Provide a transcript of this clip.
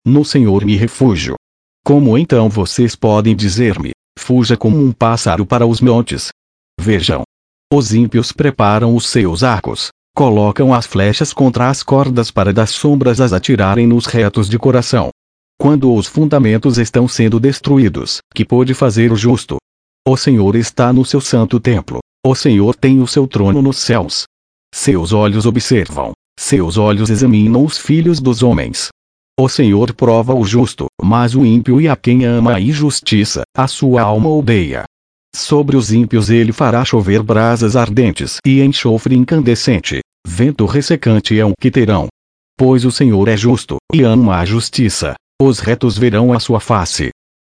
No Senhor me refúgio. Como então vocês podem dizer-me: fuja como um pássaro para os montes? Vejam. Os ímpios preparam os seus arcos, colocam as flechas contra as cordas para das sombras as atirarem nos retos de coração. Quando os fundamentos estão sendo destruídos, que pode fazer o justo? O Senhor está no seu santo templo. O Senhor tem o seu trono nos céus. Seus olhos observam, seus olhos examinam os filhos dos homens. O Senhor prova o justo, mas o ímpio e a quem ama a injustiça, a sua alma odeia. Sobre os ímpios ele fará chover brasas ardentes e enxofre incandescente, vento ressecante é o que terão. Pois o Senhor é justo, e ama a justiça, os retos verão a sua face.